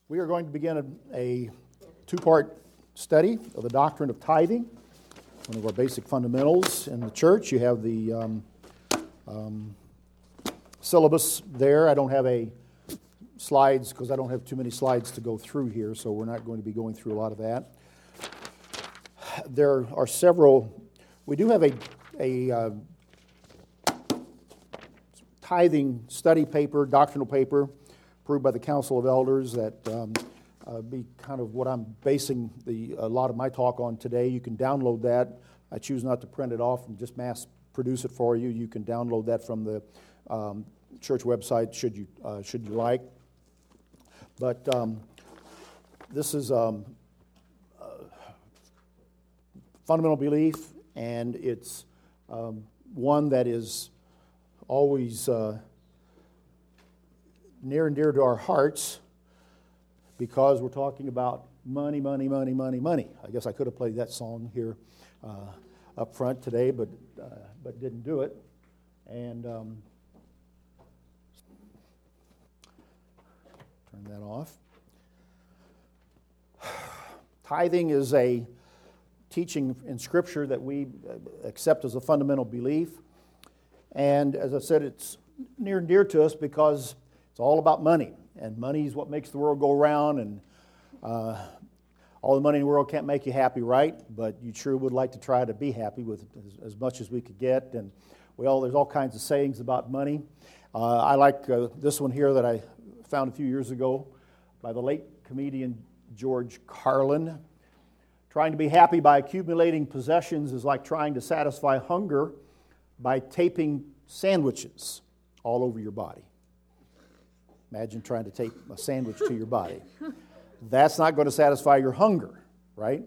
We are going to begin a two-part study of the doctrine of tithing, one of our basic fundamentals in the church. You have the syllabus there. I don't have slides because I don't have too many slides to go through here, so we're not going to be going through a lot of that. There are several. We do have a tithing study paper, doctrinal paper, approved by the Council of Elders that be kind of what I'm basing a lot of my talk on today. You can download that. I choose not to print it off and just mass produce it for you. You can download that from the church website should you like. But this is fundamental belief, and it's one that is always near and dear to our hearts because we're talking about money, money, money, money, money. I guess I could have played that song here up front today, but didn't do it. And turn that off. Tithing is a teaching in Scripture that we accept as a fundamental belief. And as I said, it's near and dear to us because it's all about money. And money is what makes the world go round. And all the money in the world can't make you happy, right? But you sure would like to try to be happy with as much as we could get. And there's all kinds of sayings about money. I like this one here that I found a few years ago by the late comedian George Carlin. Trying to be happy by accumulating possessions is like trying to satisfy hunger by taping sandwiches all over your body. Imagine trying to tape a sandwich to your body. That's not going to satisfy your hunger, right?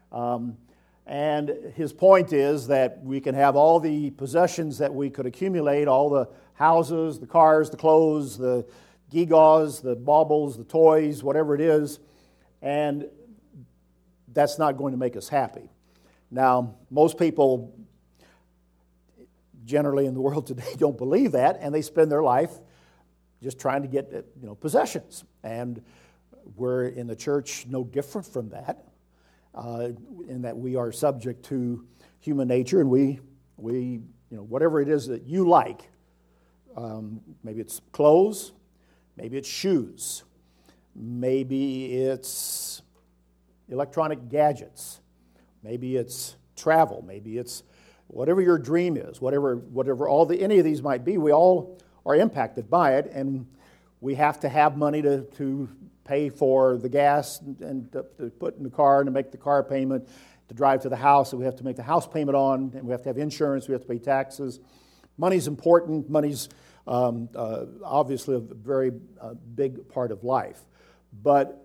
And his point is that we can have all the possessions that we could accumulate, all the houses, the cars, the clothes, the gewgaws, the baubles, the toys, whatever it is, and that's not going to make us happy. Now, most people generally in the world today don't believe that, and they spend their life just trying to get possessions. And we're in the church no different from that, in that we are subject to human nature, and we whatever it is that you like, maybe it's clothes, maybe it's shoes, maybe it's electronic gadgets, maybe it's travel, maybe it's whatever your dream is, whatever any of these might be, we all are impacted by it, and we have to have money to pay for the gas and to put in the car and to make the car payment, to drive to the house that we have to make the house payment on, and we have to have insurance, we have to pay taxes. Money's important. Money's obviously a very big part of life. But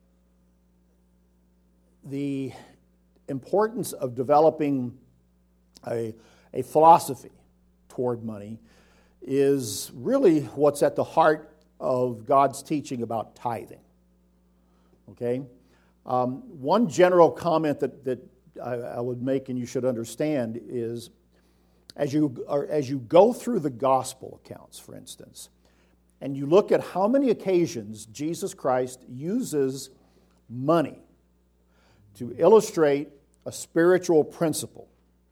the importance of developing a philosophy toward money is really what's at the heart of God's teaching about tithing. Okay? One general comment that I would make and you should understand is as you go through the gospel accounts, for instance, and you look at how many occasions Jesus Christ uses money to illustrate a spiritual principle,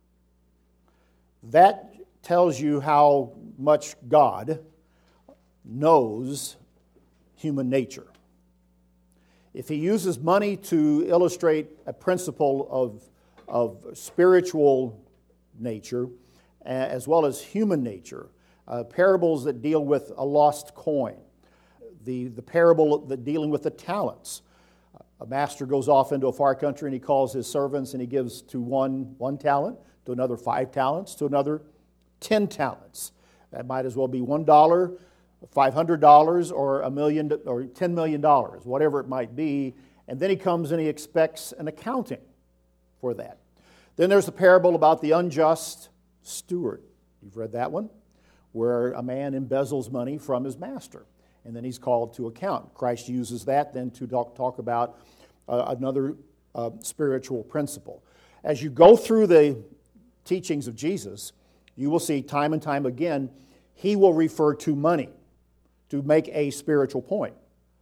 that tells you how much God knows human nature. If He uses money to illustrate a principle of spiritual nature, as well as human nature, parables that deal with a lost coin, the parable that dealing with the talents. A master goes off into a far country and he calls his servants and he gives to one talent, to another 5 talents, to another 10 talents. That might as well be $1, $500, or $1 million, or $10 million, whatever it might be. And then he comes and he expects an accounting for that. Then there's the parable about the unjust steward. You've read that one? Where a man embezzles money from his master, and then he's called to account. Christ uses that then to talk about another spiritual principle. As you go through the teachings of Jesus, you will see time and time again, He will refer to money to make a spiritual point.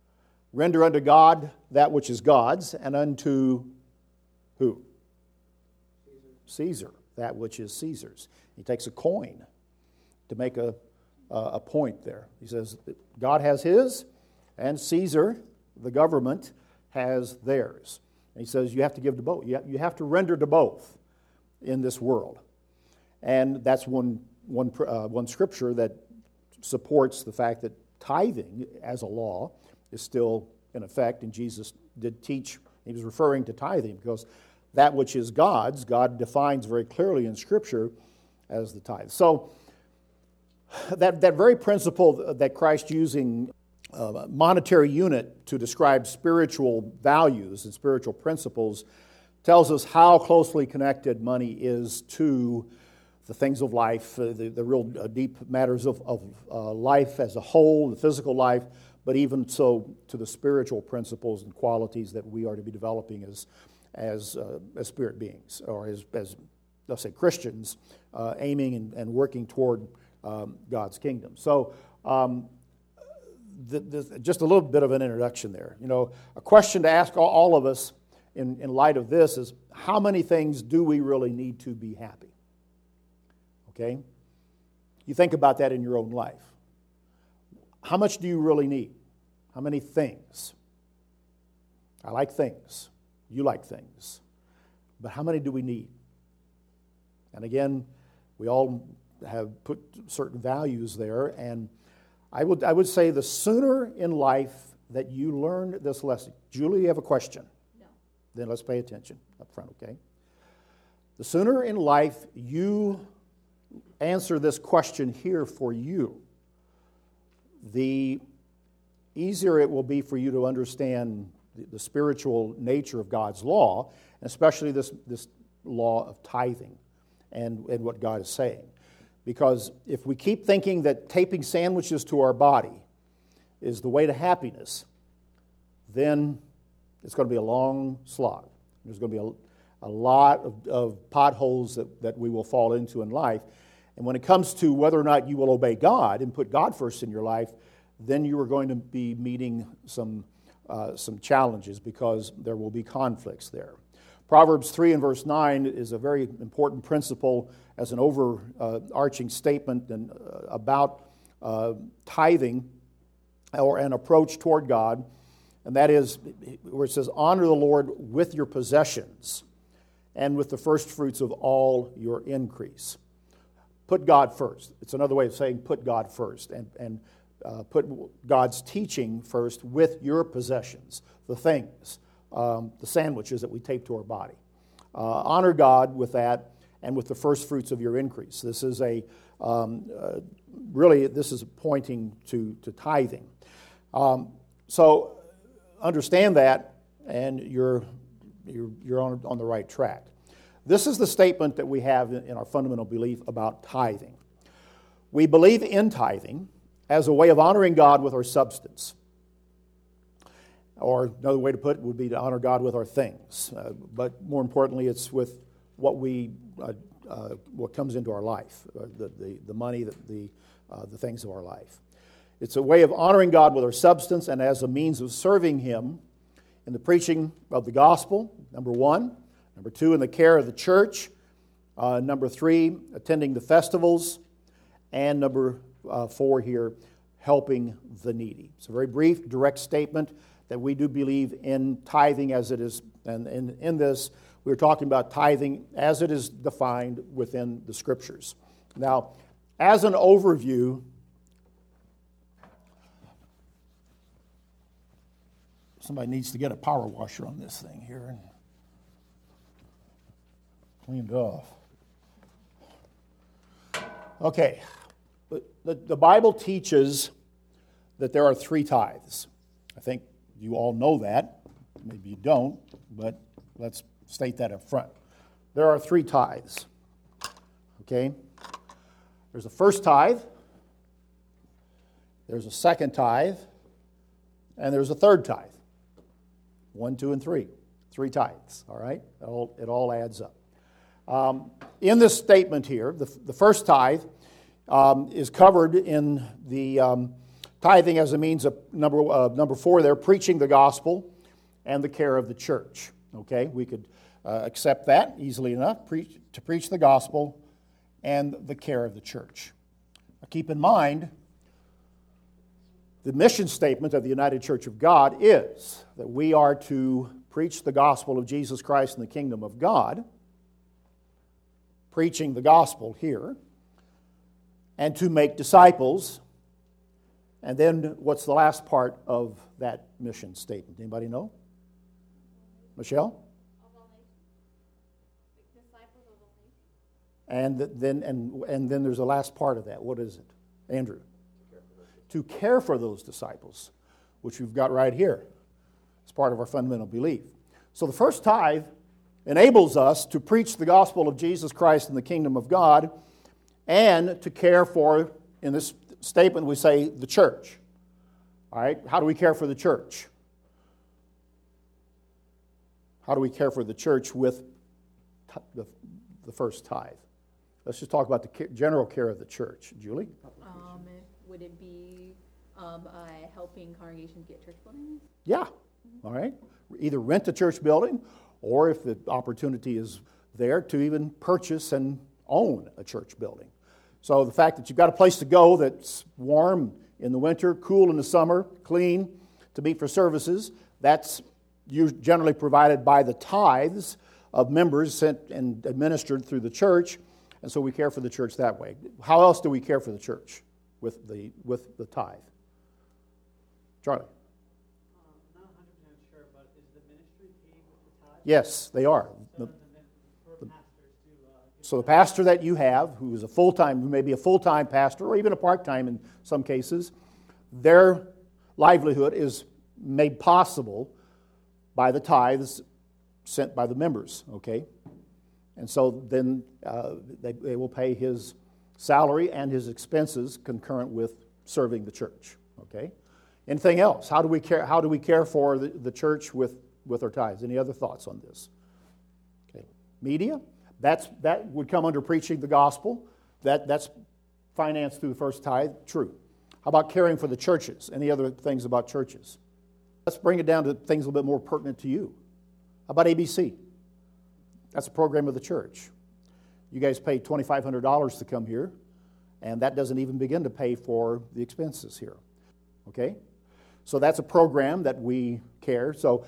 Render unto God that which is God's, and unto who? Caesar, that which is Caesar's. He takes a coin to make a point there. He says that God has his, and Caesar, the government, has theirs. And he says you have to give to both. You have to render to both in this world. And that's one scripture that supports the fact that tithing as a law is still in effect, and Jesus did teach, he was referring to tithing because that which is God's, God defines very clearly in Scripture as the tithe. So that very principle that Christ using a monetary unit to describe spiritual values and spiritual principles tells us how closely connected money is to the things of life, the real deep matters of life as a whole, the physical life, but even so to the spiritual principles and qualities that we are to be developing as spirit beings, or as let's say Christians, aiming and working toward God's kingdom. So just a little bit of an introduction there. You know, a question to ask all of us in light of this is, how many things do we really need to be happy? Okay? You think about that in your own life. How much do you really need? How many things? I like things. You like things. But how many do we need? And again, we all have put certain values there, and I would say the sooner in life that you learn this lesson. Julie, you have a question? No. Then let's pay attention up front, okay? The sooner in life you answer this question here for you, the easier it will be for you to understand the spiritual nature of God's law, and especially this law of tithing and what God is saying. Because if we keep thinking that taping sandwiches to our body is the way to happiness, then it's going to be a long slog. There's going to be a lot of potholes that we will fall into in life. And when it comes to whether or not you will obey God and put God first in your life, then you are going to be meeting some challenges, because there will be conflicts there. Proverbs 3 and verse 9 is a very important principle as an overarching statement about tithing, or an approach toward God, and that is where it says, honor the Lord with your possessions and with the first fruits of all your increase. Put God first. It's another way of saying put God first, and put God's teaching first with your possessions, the things, the sandwiches that we tape to our body. Honor God with that and with the first fruits of your increase. This is really pointing to tithing. So understand that, and you're on the right track. This is the statement that we have in our fundamental belief about tithing. We believe in tithing as a way of honoring God with our substance. Or another way to put it would be to honor God with our things. But more importantly, it's with what what comes into our life, the money, the things of our life. It's a way of honoring God with our substance and as a means of serving Him in the preaching of the gospel, number one. Number two, in the care of the church. Number three, attending the festivals. And number four here, helping the needy. It's a very brief, direct statement that we do believe in tithing as it is. And in this, we're talking about tithing as it is defined within the Scriptures. Now, as an overview, somebody needs to get a power washer on this thing here and cleaned off. Okay, the Bible teaches that there are three tithes. I think you all know that. Maybe you don't, but let's state that up front. There are three tithes. Okay? There's a first tithe, there's a second tithe, and there's a third tithe. 1, 2, and 3. 3 tithes, all right? It all adds up. In this statement here, the first tithe is covered in the Tithing as a means of number 4 there, preaching the gospel and the care of the church. Okay, we could accept that easily enough, to preach the gospel and the care of the church. Now, keep in mind, the mission statement of the United Church of God is that we are to preach the gospel of Jesus Christ and the kingdom of God, preaching the gospel here, and to make disciples. And then what's the last part of that mission statement? Anybody know? Michelle? And then there's the last part of that. What is it? Andrew? To care for those disciples, which we've got right here. It's part of our fundamental belief. So the first tithe enables us to preach the gospel of Jesus Christ and the kingdom of God, and to care for, in this statement we say, the church. All right, how do we care for the church? How do we care for the church with the first tithe? Let's just talk about the general care of the church. Julie? Would it be helping congregations get church buildings? Yeah, all right. Either rent a church building, or if the opportunity is there, to even purchase and own a church building. So the fact that you've got a place to go that's warm in the winter, cool in the summer, clean to meet for services, that's generally provided by the tithes of members sent and administered through the church, and so we care for the church that way. How else do we care for the church with the tithe? Charlie? I'm not 100% sure, but is the ministry paid with the tithe? Yes, they are. So the pastor that you have, who is who may be a full-time pastor, or even a part-time in some cases, their livelihood is made possible by the tithes sent by the members, okay? And so then they will pay his salary and his expenses concurrent with serving the church, okay? Anything else? How do we care for the church with our tithes? Any other thoughts on this? Okay. Media? That would come under preaching the gospel. That's financed through the first tithe. True. How about caring for the churches? Any other things about churches? Let's bring it down to things a little bit more pertinent to you. How about ABC? That's a program of the church. You guys paid $2,500 to come here, and that doesn't even begin to pay for the expenses here. Okay? So that's a program that we care. So,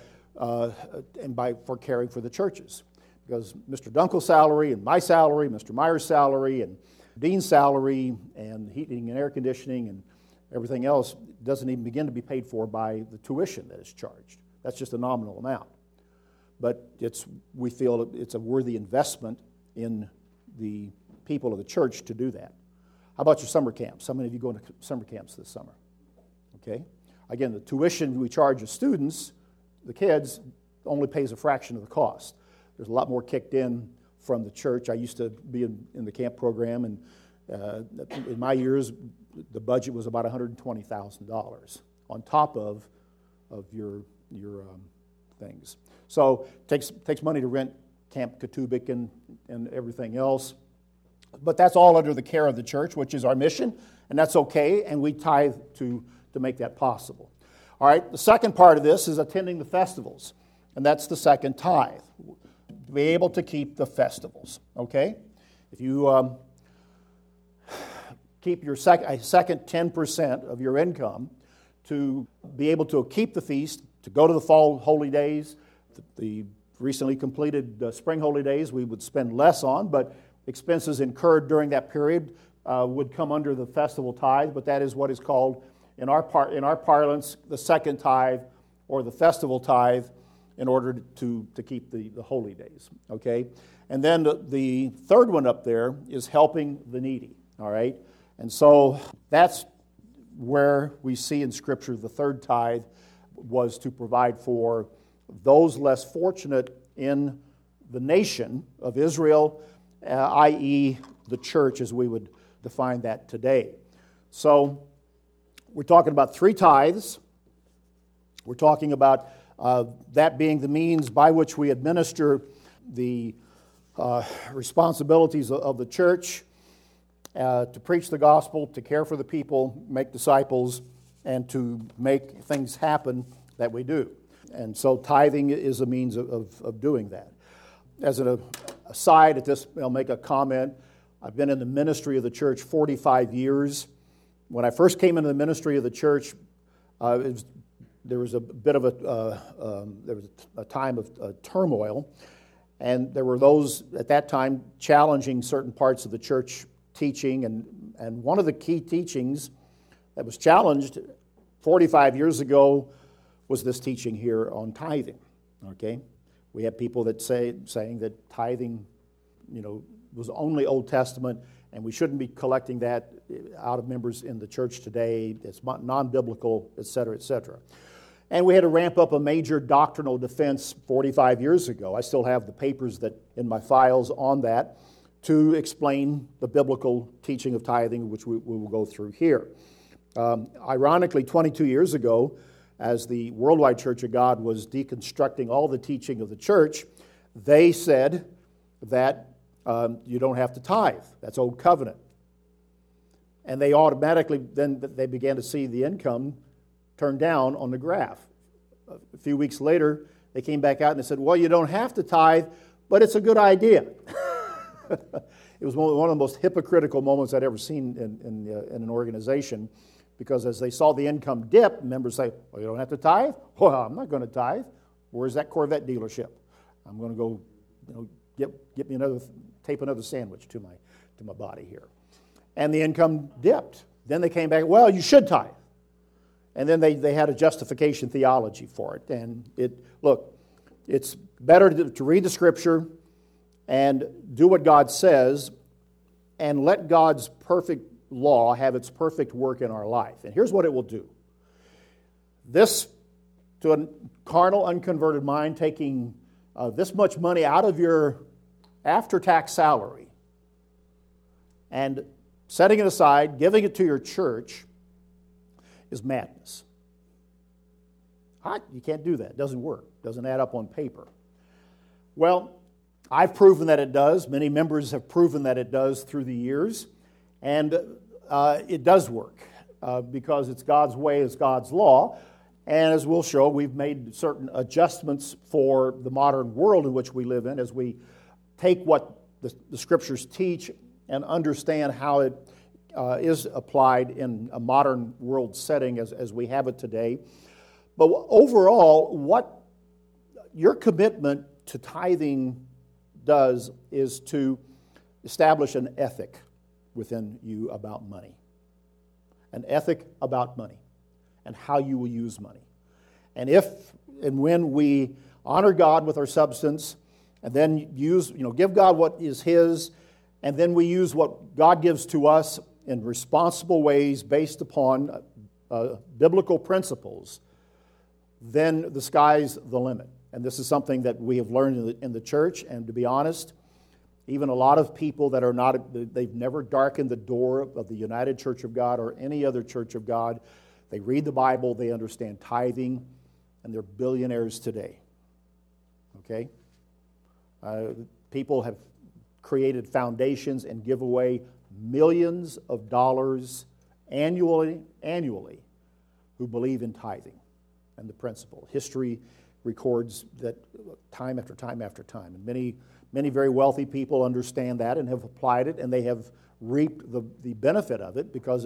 for caring for the churches. Because Mr. Dunkel's salary and my salary, Mr. Meyer's salary and Dean's salary and heating and air conditioning and everything else doesn't even begin to be paid for by the tuition that is charged. That's just a nominal amount. But we feel it's a worthy investment in the people of the church to do that. How about your summer camps? How many of you go to summer camps this summer? Okay. Again, the tuition we charge the students, the kids, only pays a fraction of the cost. There's a lot more kicked in from the church. I used to be in the camp program, and in my years, the budget was about $120,000 on top of your things. So it takes money to rent Camp Katubik and everything else. But that's all under the care of the church, which is our mission, and that's okay, and we tithe to make that possible. All right, the second part of this is attending the festivals, and that's the second tithe. To be able to keep the festivals, okay? If you keep your second 10% of your income to be able to keep the feast, to go to the fall holy days, the recently completed spring holy days we would spend less on, but expenses incurred during that period would come under the festival tithe, but that is what is called, in our parlance, the second tithe or the festival tithe, in order to keep the holy days, okay? And then the third one up there is helping the needy, all right? And so that's where we see in Scripture the third tithe was to provide for those less fortunate in the nation of Israel, i.e. the church as we would define that today. So we're talking about three tithes. We're talking about that being the means by which we administer the responsibilities of the church, to preach the gospel, to care for the people, make disciples, and to make things happen that we do. And so tithing is a means of doing that. As an aside at this, I'll make a comment. I've been in the ministry of the church 45 years. When I first came into the ministry of the church, there was a bit of a time of turmoil, and there were those at that time challenging certain parts of the church teaching, and one of the key teachings that was challenged 45 years ago was this teaching here on tithing. Okay, we have people that saying that tithing, was only Old Testament, and we shouldn't be collecting that out of members in the church today. It's non-biblical, et cetera, et cetera. And we had to ramp up a major doctrinal defense 45 years ago. I still have the papers that in my files on that to explain the biblical teaching of tithing, which we will go through here. Ironically, 22 years ago, as the Worldwide Church of God was deconstructing all the teaching of the church, they said that you don't have to tithe. That's Old Covenant. And they automatically, then they began to see the income turn down on the graph. A few weeks later, they came back out and they said, well, you don't have to tithe, but it's a good idea. It was one of the most hypocritical moments I'd ever seen in an organization, because as they saw the income dip, members say, well, you don't have to tithe? Well, I'm not going to tithe. Where's that Corvette dealership? I'm going to go, get me tape another sandwich to my body here. And the income dipped. Then they came back, well, you should tithe. And then they had a justification theology for it. And it's better to read the Scripture and do what God says and let God's perfect law have its perfect work in our life. And here's what it will do. This, to a carnal, unconverted mind, taking this much money out of your after-tax salary and setting it aside, giving it to your church, is madness. You can't do that. It doesn't work. It doesn't add up on paper. Well, I've proven that it does. Many members have proven that it does through the years. And it does work because it's God's way, it's God's law. And as we'll show, we've made certain adjustments for the modern world in which we live in as we take what the Scriptures teach and understand how it is applied in a modern world setting as we have it today. But overall, what your commitment to tithing does is to establish an ethic within you about money. An ethic about money and how you will use money. And if and when we honor God with our substance and then give God what is His, and then we use what God gives to us in responsible ways based upon biblical principles, then the sky's the limit. And this is something that we have learned in the church, and to be honest, even a lot of people that are not, they've never darkened the door of the United Church of God or any other church of God. They read the Bible, they understand tithing, and they're billionaires today. Okay? People have created foundations and give away millions of dollars annually who believe in tithing and the principle. History records that time after time after time. And many very wealthy people understand that and have applied it, and they have reaped the benefit of it because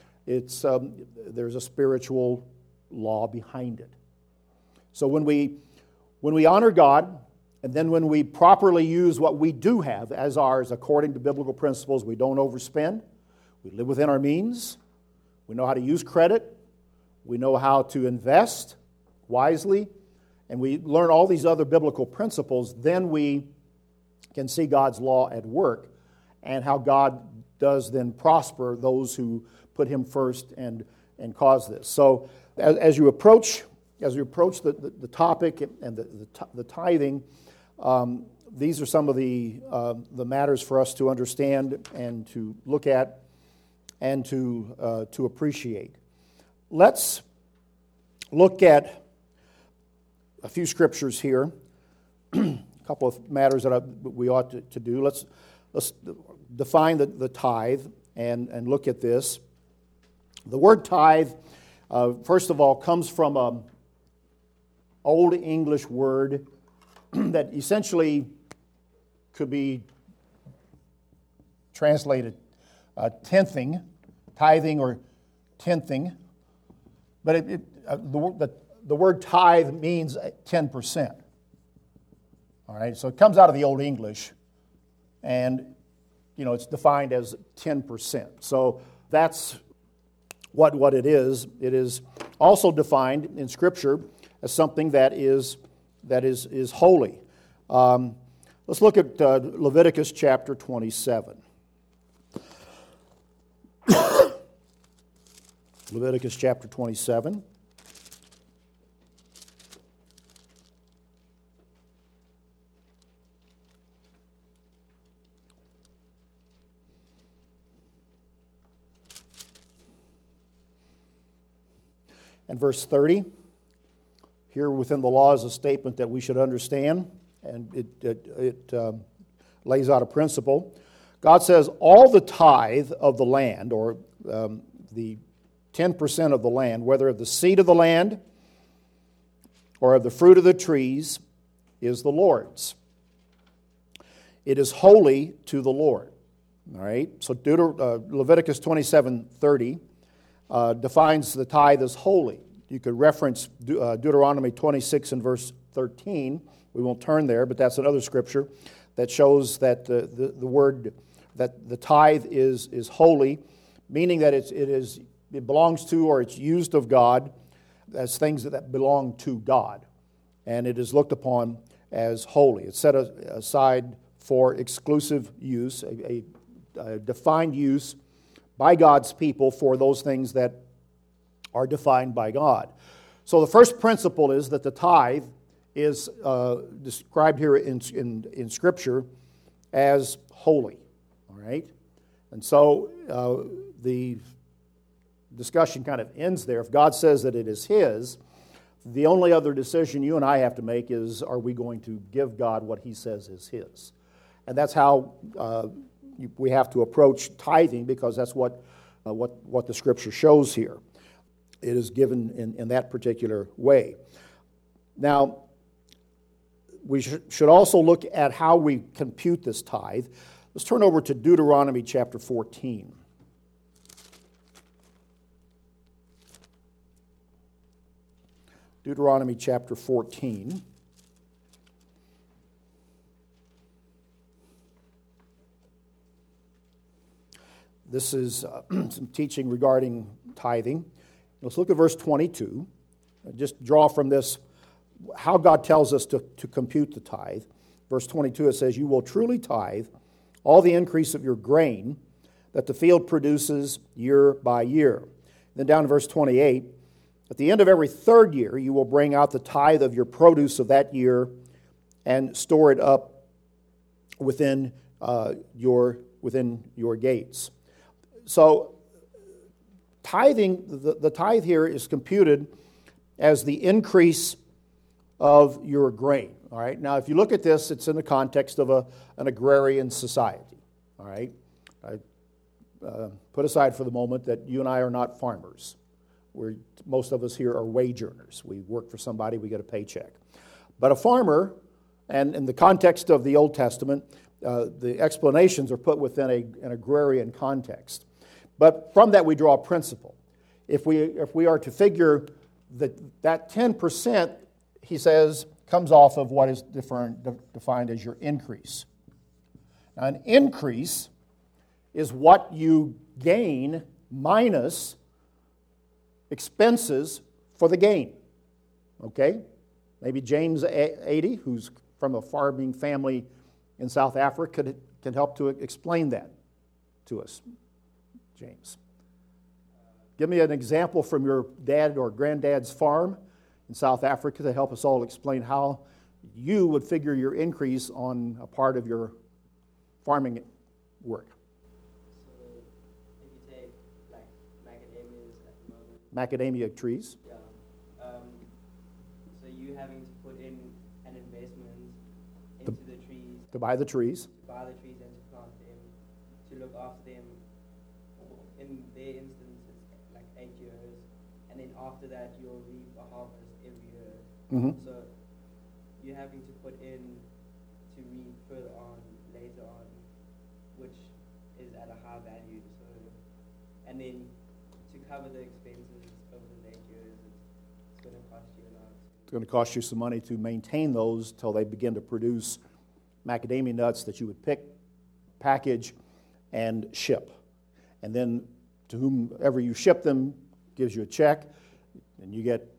there's a spiritual law behind it. So when we honor God, and then when we properly use what we do have as ours according to biblical principles, we don't overspend, we live within our means, we know how to use credit, we know how to invest wisely, and we learn all these other biblical principles, then we can see God's law at work and how God does then prosper those who put Him first and cause this. So as you approach the topic and the tithing, these are some of the matters for us to understand and to look at and to appreciate. Let's look at a few scriptures here, a couple of matters that we ought to do. Let's define the tithe and look at this. The word tithe first of all, comes from an Old English word that essentially could be translated tenthing, tithing or tenthing. But the word tithe means 10%. All right, so it comes out of the Old English, and it's defined as 10%. So that's what it is. It is also defined in Scripture as something that is holy. Let's look at Leviticus chapter 27. Leviticus chapter 27. And verse 30, here within the law is a statement that we should understand, and it lays out a principle. God says, all the tithe of the land, or the 10% of the land, whether of the seed of the land or of the fruit of the trees, is the Lord's. It is holy to the Lord. All right, so Leviticus 27:30 defines the tithe as holy. You could reference Deuteronomy 26 and verse 13. We won't turn there, but that's another scripture that shows that the word that the tithe is holy, meaning that it belongs to or it's used of God as things that belong to God, and it is looked upon as holy. It's set aside for exclusive use, a defined use by God's people for those things that are defined by God. So the first principle is that the tithe is described here in Scripture as holy. All right? And so the discussion kind of ends there. If God says that it is His, the only other decision you and I have to make is, are we going to give God what He says is His? And that's how we have to approach tithing, because that's what the Scripture shows here. It is given in that particular way. Now, we should also look at how we compute this tithe. Let's turn over to Deuteronomy chapter 14. Deuteronomy chapter 14. This is some teaching regarding tithing. Let's look at verse 22. Just draw from this how God tells us to compute the tithe. Verse 22, it says, "You will truly tithe all the increase of your grain that the field produces year by year." Then down to verse 28, "At the end of every third year, you will bring out the tithe of your produce of that year and store it up within your gates." So tithing, the tithe here is computed as the increase of your grain. All right. Now, if you look at this, it's in the context of an agrarian society. All right. I put aside for the moment that you and I are not farmers. Most of us here are wage earners. We work for somebody, we get a paycheck. But a farmer, and in the context of the Old Testament, the explanations are put within an agrarian context. But from that we draw a principle. If we are to figure that 10%, he says, comes off of what is defined as your increase. Now, an increase is what you gain minus expenses for the gain. Okay? Maybe James 80, who's from a farming family in South Africa, can help to explain that to us. James, give me an example from your dad or granddad's farm in South Africa to help us all explain how you would figure your increase on a part of your farming work. So if you take like macadamias at the moment. Macadamia trees. Yeah. So you having to put in an investment into the trees. To buy the trees. To buy the trees and to plant them, to look after them. In their instance, it's like 8 years. And then after that you'll reap a harvest every year. Mhm. So you're having to put in to reap further on, later on, which is at a high value. So, and then to cover the expenses over the 8 years, it's going to cost you a lot. It's going to cost you some money to maintain those till they begin to produce macadamia nuts that you would pick, package, and ship. And then to whomever you ship them gives you a check, and you get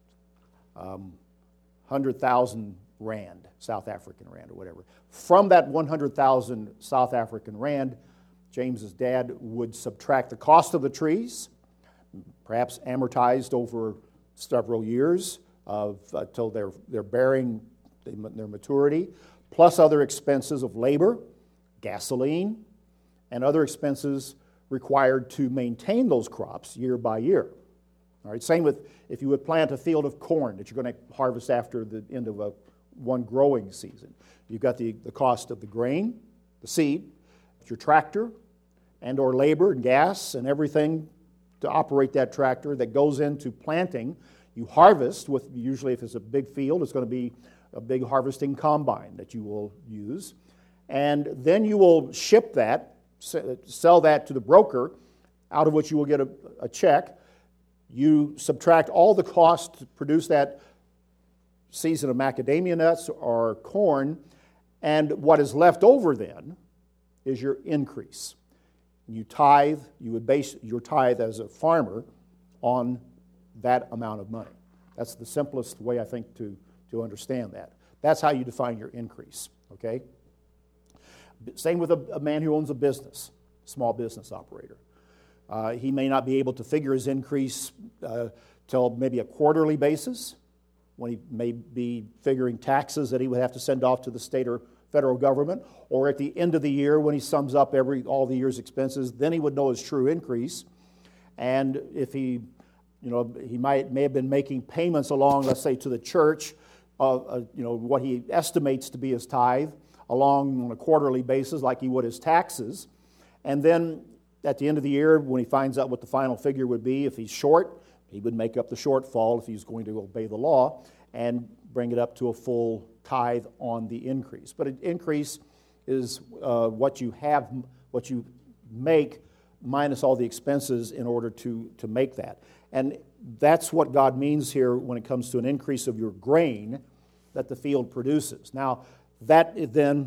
100,000 rand, South African rand or whatever. From that 100,000 South African rand, James's dad would subtract the cost of the trees, perhaps amortized over several years until they're bearing their maturity, plus other expenses of labor, gasoline, and other expenses required to maintain those crops year by year. All right, same with if you would plant a field of corn that you're going to harvest after the end of one growing season. You've got the cost of the grain, the seed, your tractor, and or labor and gas and everything to operate that tractor that goes into planting. You harvest with, usually if it's a big field, it's going to be a big harvesting combine that you will use. And then you will ship that, sell that to the broker, out of which you will get a check. You subtract all the cost to produce that season of macadamia nuts or corn, and what is left over then is your increase. You tithe, you would base your tithe as a farmer on that amount of money. That's the simplest way, I think, to understand that. That's how you define your increase, okay? Same with a man who owns a business, small business operator. He may not be able to figure his increase till maybe a quarterly basis, when he may be figuring taxes that he would have to send off to the state or federal government, or at the end of the year when he sums up all the year's expenses, then he would know his true increase. And if he may have been making payments along, let's say, to the church, what he estimates to be his tithe, along on a quarterly basis, like he would his taxes. And then at the end of the year, when he finds out what the final figure would be, if he's short, he would make up the shortfall if he's going to obey the law and bring it up to a full tithe on the increase. But an increase is what you make minus all the expenses in order to make that. And that's what God means here when it comes to an increase of your grain that the field produces. Now, that then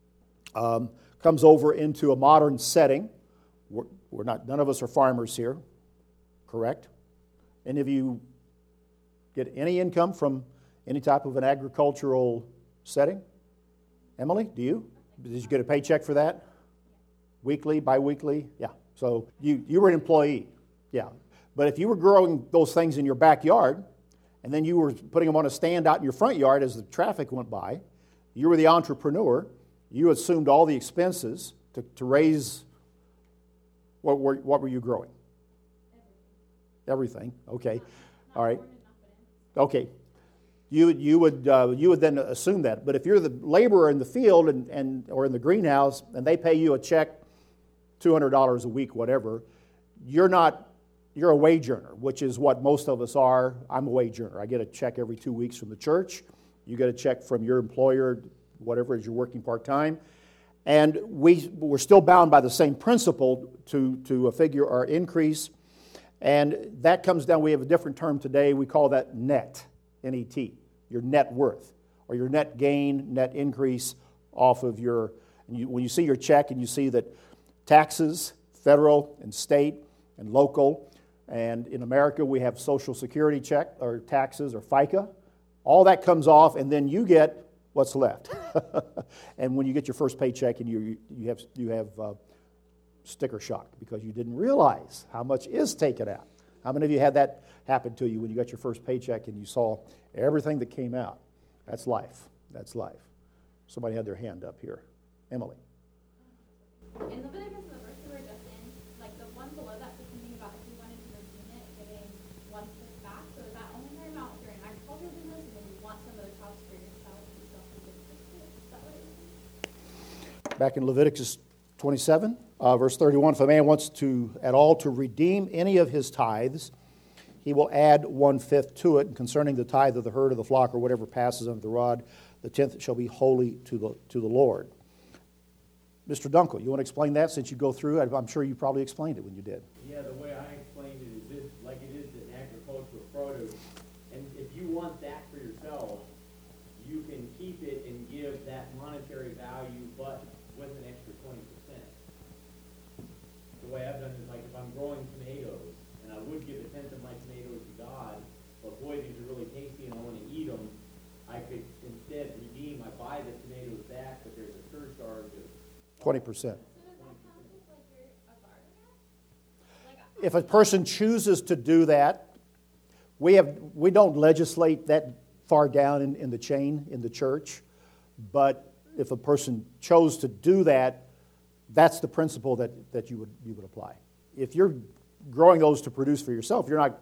comes over into a modern setting. None of us are farmers here, correct? Any of you get any income from any type of an agricultural setting? Emily, do you? Did you get a paycheck for that? Weekly, bi-weekly? Yeah. So you were an employee. Yeah. But if you were growing those things in your backyard, and then you were putting them on a stand out in your front yard as the traffic went by, you were the entrepreneur, you assumed all the expenses to raise. What were you growing? Everything. Okay. All right. Okay. You would then assume that. But if you're the laborer in the field or in the greenhouse, and they pay you a check, $200 a week, whatever, you're a wage earner, which is what most of us are. I'm a wage earner. I get a check every 2 weeks from the church. You get a check from your employer, whatever, as you're working part-time. And we're still bound by the same principle to figure our increase. And that comes down, we have a different term today. We call that net, N-E-T, your net worth, or your net gain, net increase off of when you see your check and you see that taxes, federal and state and local, and in America we have Social Security check or taxes or FICA, all that comes off, and then you get what's left. And when you get your first paycheck, and you have sticker shock because you didn't realize how much is taken out. How many of you had that happen to you when you got your first paycheck and you saw everything that came out? That's life. That's life. Somebody had their hand up here. Emily. In Leviticus, the verse we were just in, like the one below that says something about if you wanted to redeem it, giving 1/5 back. So is that only talking about if you're an agricultural business and then you want some of the crops for yourself, you still have to give 6/5? Is that what it is? Back in Leviticus 27, verse 31, if a man wants to at all to redeem any of his tithes, he will add 1/5 to it. And concerning the tithe of the herd of the flock or whatever passes under the rod, the 10th shall be holy to the Lord. Mr. Dunkel, you want to explain that since you go through? I'm sure you probably explained it when you did. Yeah, the way I explained it is this, like it is in agricultural produce. And if you want that for yourself, you can keep it and give that monetary value, but with an extra 20%. The way I've done it is like if I'm growing tomatoes, and I would give a tenth of my tomatoes to God, but boy, these are really tasty and I want to eat them, I could instead redeem, I buy the tomatoes back, but there's a surcharge of 20%. So does that count as like you're a gardener? Like, If a person chooses to do that, we don't legislate that far down in the chain in the church, but if a person chose to do that, that's the principle that you would apply. If you're growing those to produce for yourself, you're not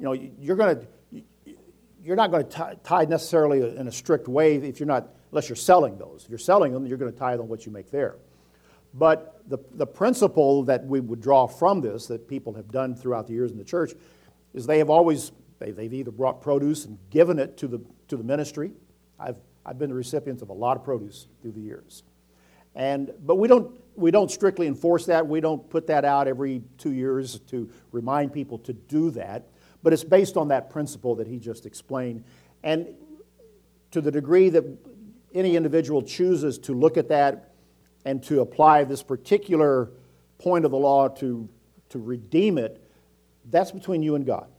going to tithe necessarily in a strict way unless you're selling those. If you're selling them, you're going to tithe on what you make there. But the principle that we would draw from this, that people have done throughout the years in the church, is they've either brought produce and given it to the ministry. I've been the recipient of a lot of produce through the years, but we don't strictly enforce that. We don't put that out every 2 years to remind people to do that. But it's based on that principle that he just explained, and to the degree that any individual chooses to look at that and to apply this particular point of the law to redeem it, that's between you and God.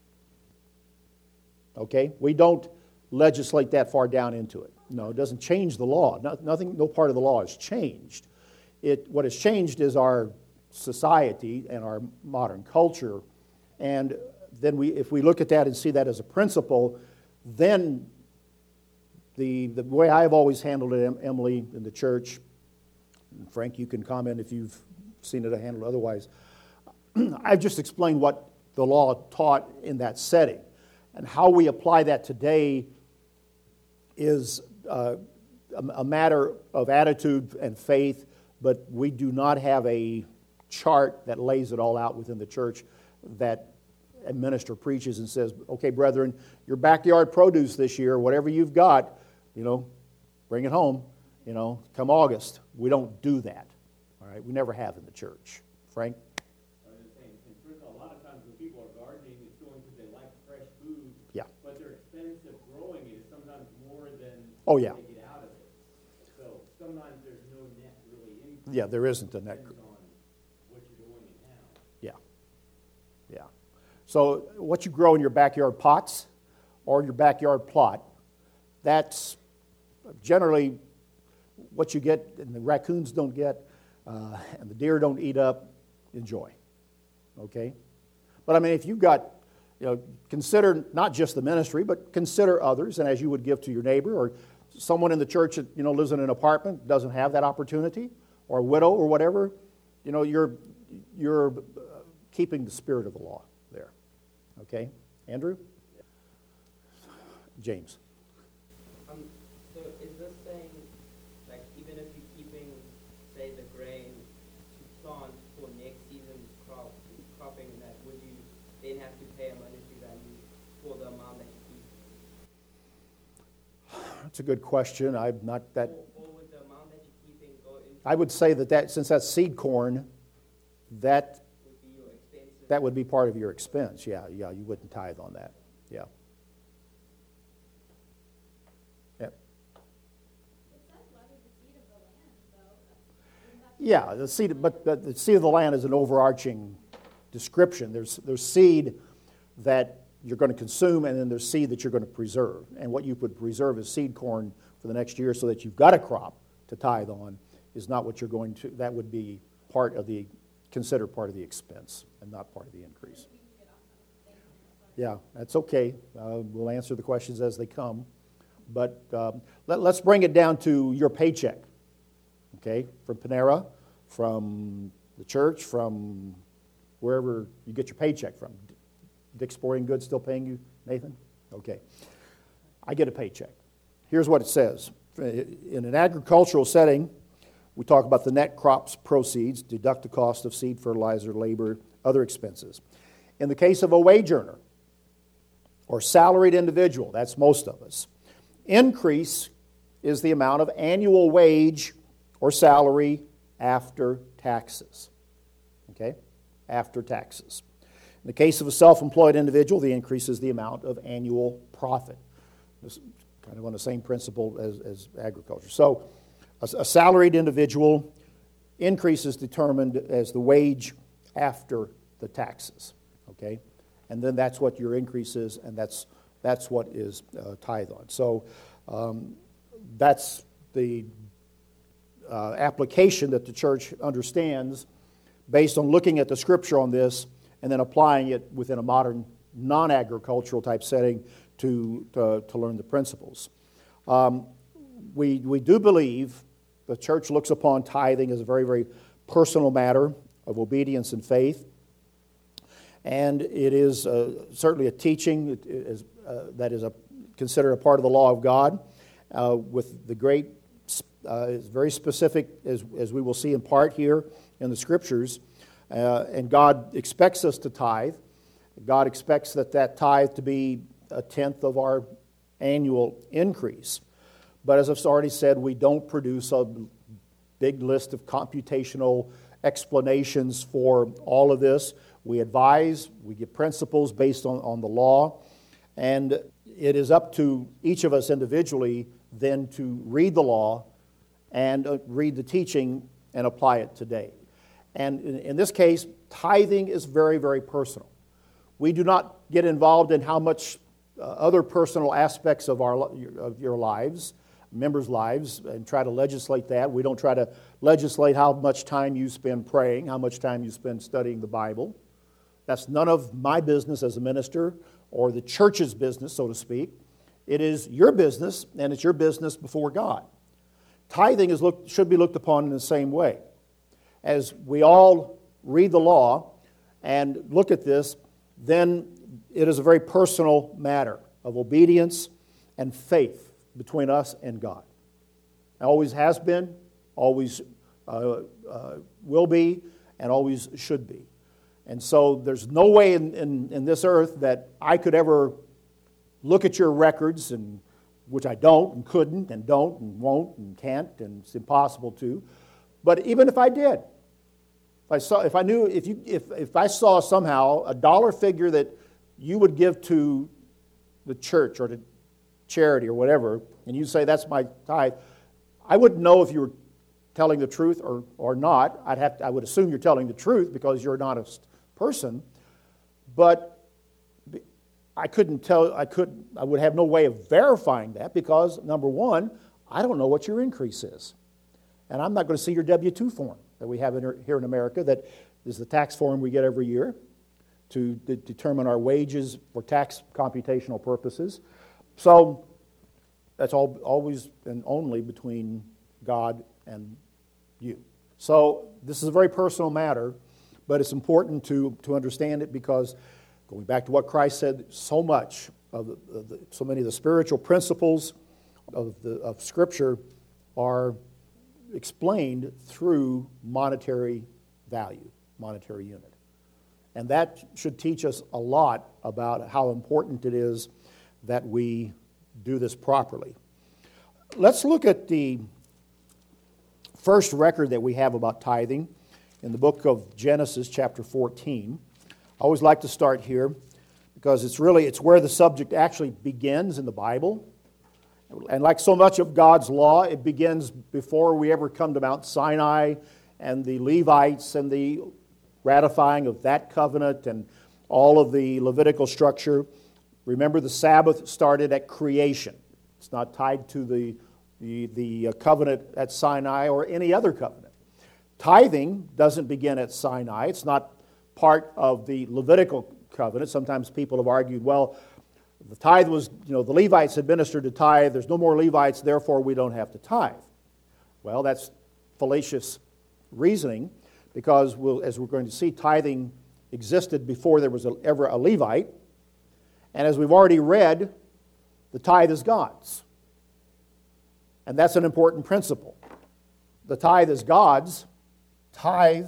Okay? We don't legislate that far down into it. No, it doesn't change the law. No part of the law has changed. What has changed is our society and our modern culture. And then if we look at that and see that as a principle, then the way I've always handled it, Emily, in the church, and Frank, you can comment if you've seen it handled otherwise. I've just explained what the law taught in that setting. And how we apply that today is a matter of attitude and faith, but we do not have a chart that lays it all out within the church that a minister preaches and says, okay, brethren, your backyard produce this year, whatever you've got, bring it home, come August. We don't do that, all right? We never have in the church. Frank? I was just saying, a lot of times when people are gardening, it's doing because they like fresh food. Yeah. But their expense of growing it is sometimes more than Oh, yeah. they get out of it. So sometimes there's no net really income. Yeah, there isn't a net. Depends on what you're doing in town. Yeah. So what you grow in your backyard pots or your backyard plot, that's generally what you get, and the raccoons don't get, and the deer don't eat up. Enjoy. Okay? But I mean, if you've got, consider not just the ministry, but consider others, and as you would give to your neighbor, or someone in the church that, lives in an apartment, doesn't have that opportunity, or a widow or whatever, you're keeping the spirit of the law there. Okay? Andrew? James? So is this saying, like, even if you're keeping, say, the grain to plant for next season's cropping, that would you then have to pay a monetary value for the amount that you keep? That's a good question. I'm not that... Or would the amount that you're keeping go into... I would say that since that's seed corn, that would be your expenses? that would be part of your expense. Yeah, you wouldn't tithe on that. Yeah. Yeah, the seed, but the seed of the land is an overarching description. There's seed that you're going to consume, and then there's seed that you're going to preserve. And what you would preserve is seed corn for the next year, so that you've got a crop to tithe on. Is not what you're going to. That would be considered part of the expense, and not part of the increase. Yeah, that's okay. We'll answer the questions as they come, but let's bring it down to your paycheck. Okay, from Panera, from the church, from wherever you get your paycheck from. Dick's Sporting Goods still paying you, Nathan? Okay. I get a paycheck. Here's what it says. In an agricultural setting, we talk about the net crops proceeds, deduct the cost of seed, fertilizer, labor, other expenses. In the case of a wage earner, or salaried individual. That's most of us. Increase is the amount of annual wage or salary after taxes. Okay? After taxes. In the case of a self-employed individual, the increase is the amount of annual profit. This is kind of on the same principle as agriculture. So, a salaried individual, increase is determined as the wage after the taxes. Okay? And then that's what your increase is, and that's what is tithe on. So, that's the application that the church understands based on looking at the Scripture on this and then applying it within a modern non-agricultural type setting to learn the principles. We do believe the church looks upon tithing as a very, very personal matter of obedience and faith. And it is certainly a teaching that is considered a part of the law of God with the great, is very specific, as we will see in part here in the Scriptures. And God expects us to tithe. God expects that tithe to be a tenth of our annual increase. But as I've already said, we don't produce a big list of computational explanations for all of this. We advise, we give principles based on the law, and it is up to each of us individually then to read the law and read the teaching and apply it today. And in this case, tithing is very, very personal. We do not get involved in how much other personal aspects of your lives, members' lives, and try to legislate that. We don't try to legislate how much time you spend praying, how much time you spend studying the Bible. That's none of my business as a minister or the church's business, so to speak. It is your business, and it's your business before God. Tithing should be looked upon in the same way. As we all read the law and look at this, then it is a very personal matter of obedience and faith between us and God. It always has been, always will be, and always should be. And so there's no way in this earth that I could ever look at your records, and which I don't and couldn't and don't and won't and can't, and it's impossible to. But even if I did, if I saw somehow a dollar figure that you would give to the church or to charity or whatever, and you say that's my tithe, I wouldn't know if you were telling the truth or not. I would assume you're telling the truth because you're an honest person, but I would have no way of verifying that because, number one, I don't know what your increase is. And I'm not going to see your W-2 form that we have here in America, that is the tax form we get every year to determine our wages for tax computational purposes. So that's always and only between God and you. So this is a very personal matter, but it's important to understand it because, going back to what Christ said, so many of the spiritual principles of Scripture are explained through monetary value, monetary unit. And that should teach us a lot about how important it is that we do this properly. Let's look at the first record that we have about tithing in the book of Genesis, chapter 14. I always like to start here because it's where the subject actually begins in the Bible. And like so much of God's law, it begins before we ever come to Mount Sinai and the Levites and the ratifying of that covenant and all of the Levitical structure. Remember, the Sabbath started at creation. It's not tied to the covenant at Sinai or any other covenant. Tithing doesn't begin at Sinai. It's not part of the Levitical covenant. Sometimes people have argued, well, the tithe was, the Levites administered the tithe. There's no more Levites, therefore we don't have to tithe. Well, that's fallacious reasoning because, as we're going to see, tithing existed before there was ever a Levite. And as we've already read, the tithe is God's. And that's an important principle. The tithe is God's. Tithe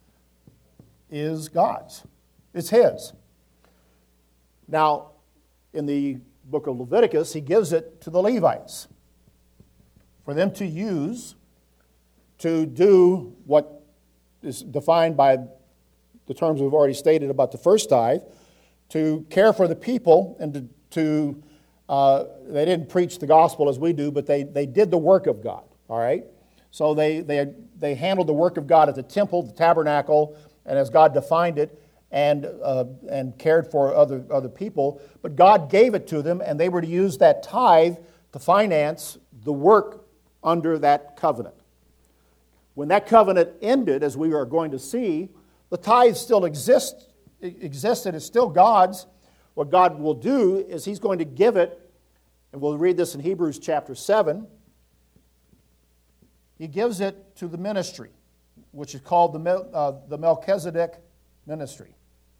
is God's. It's His. Now, in the book of Leviticus, he gives it to the Levites for them to use to do what is defined by the terms we've already stated about the first tithe, to care for the people and they didn't preach the gospel as we do, but they did the work of God, all right? So they handled the work of God at the temple, the tabernacle, and as God defined it, and cared for other people. But God gave it to them, and they were to use that tithe to finance the work under that covenant. When that covenant ended, as we are going to see, the tithe still existed. It's still God's. What God will do is He's going to give it, and we'll read this in Hebrews chapter 7. He gives it to the ministry, which is called the Melchizedek ministry.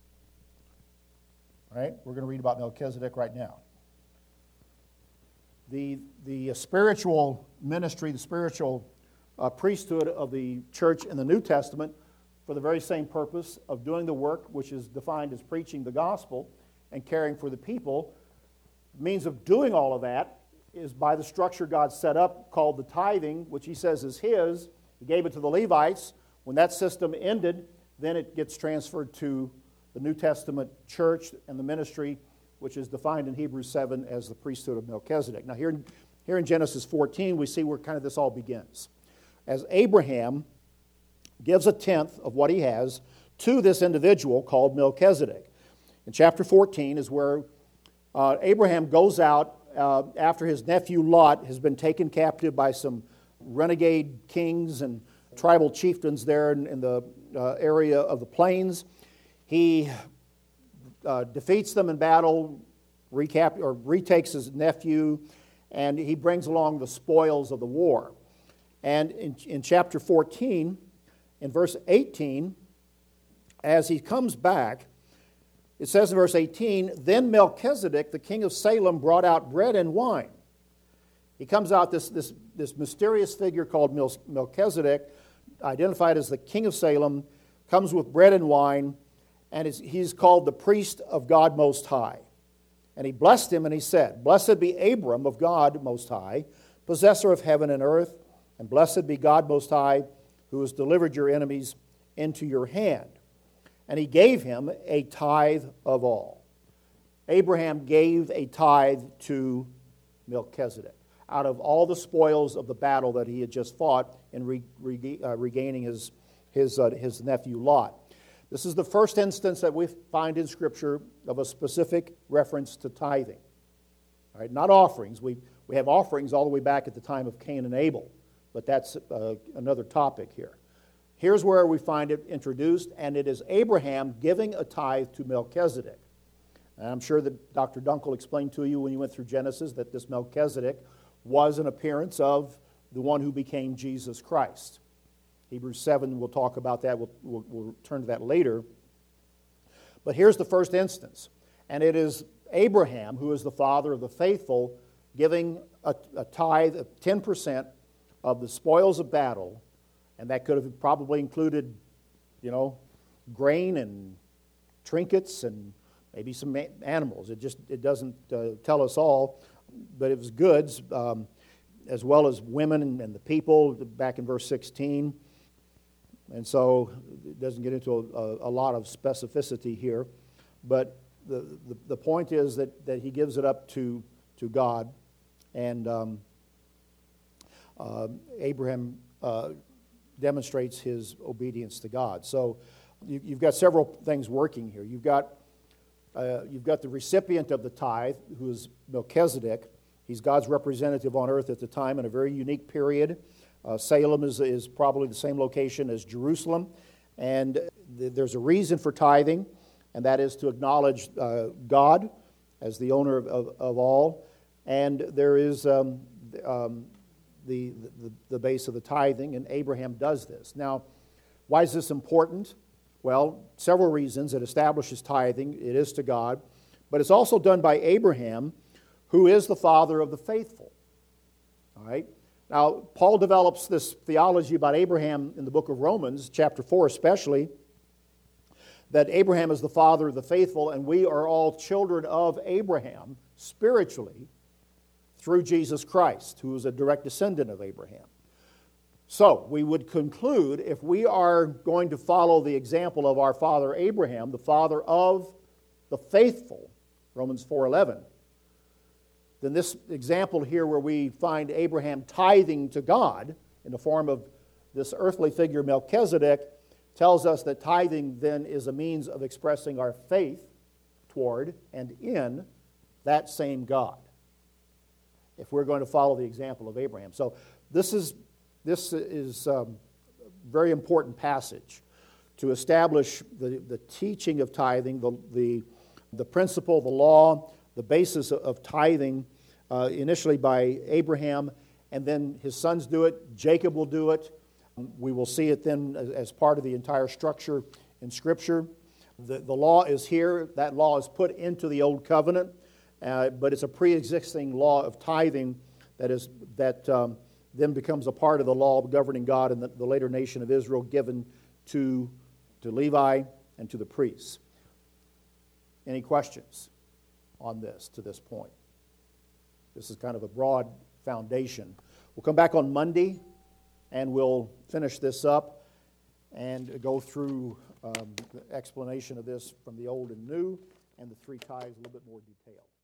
All right? We're going to read about Melchizedek right now. The spiritual ministry, the spiritual priesthood of the church in the New Testament, for the very same purpose of doing the work, which is defined as preaching the gospel and caring for the people. The means of doing all of that is by the structure God set up called the tithing, which He says is His. He gave it to the Levites. When that system ended, then it gets transferred to the New Testament church and the ministry, which is defined in Hebrews 7 as the priesthood of Melchizedek. Now here in Genesis 14, we see where kind of this all begins. As Abraham gives a tenth of what he has to this individual called Melchizedek. In chapter 14 is where Abraham goes out after his nephew Lot has been taken captive by some renegade kings and tribal chieftains there in the area of the plains. He defeats them in battle, retakes his nephew, and he brings along the spoils of the war. And in chapter 14, in verse 18, as he comes back, it says in verse 18, "Then Melchizedek, the king of Salem, brought out bread and wine." He comes out, this mysterious figure called Melchizedek, identified as the king of Salem, comes with bread and wine, and he's called the priest of God Most High. And he blessed him, and he said, "Blessed be Abram of God Most High, possessor of heaven and earth, and blessed be God Most High, who has delivered your enemies into your hand." And he gave him a tithe of all. Abraham gave a tithe to Melchizedek out of all the spoils of the battle that he had just fought in regaining his nephew Lot. This is the first instance that we find in Scripture of a specific reference to tithing. All right, not offerings. We have offerings all the way back at the time of Cain and Abel, but that's another topic here. Here's where we find it introduced, and it is Abraham giving a tithe to Melchizedek. And I'm sure that Dr. Dunkel explained to you when you went through Genesis that this Melchizedek was an appearance of the one who became Jesus Christ. Hebrews 7, we'll talk about that. We'll turn to that later. But here's the first instance. And it is Abraham, who is the father of the faithful, giving a tithe of 10% of the spoils of battle. And that could have probably included, grain and trinkets and maybe some animals. It doesn't tell us all, but it was goods, as well as women and the people, back in verse 16. And so it doesn't get into a lot of specificity here. But the point is that he gives it up to God. And Abraham demonstrates his obedience to God. So you've got several things working here. You've got the recipient of the tithe, who is Melchizedek. He's God's representative on earth at the time in a very unique period. Salem is probably the same location as Jerusalem. And there's a reason for tithing, and that is to acknowledge God as the owner of all. And there is the base of the tithing, and Abraham does this. Now, why is this important? Well, several reasons. It establishes tithing. It is to God. But it's also done by Abraham, who is the father of the faithful. All right? Now, Paul develops this theology about Abraham in the book of Romans, chapter 4 especially, that Abraham is the father of the faithful, and we are all children of Abraham spiritually through Jesus Christ, who is a direct descendant of Abraham. So, we would conclude, if we are going to follow the example of our father Abraham, the father of the faithful, Romans 4:11, then this example here where we find Abraham tithing to God in the form of this earthly figure Melchizedek tells us that tithing then is a means of expressing our faith toward and in that same God, if we're going to follow the example of Abraham. So this is a very important passage to establish the teaching of tithing, the principle, the law, the basis of tithing, initially by Abraham, and then his sons do it, Jacob will do it. We will see it then as part of the entire structure in Scripture. The law is here. That law is put into the Old Covenant, but it's a pre-existing law of tithing that then becomes a part of the law governing God and the later nation of Israel, given to Levi and to the priests. Any questions on this to this point? This is kind of a broad foundation. We'll come back on Monday and we'll finish this up and go through the explanation of this from the Old and New and the three tithes in a little bit more detail.